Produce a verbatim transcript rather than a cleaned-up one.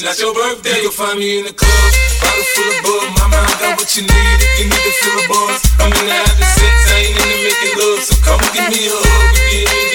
not your birthday. You can find me in the club, bottle full of bug. Mama, I got what you need if you need to fill a buzz. I'm in the having sex, I ain't in the making love. So come give me a hug if you ain't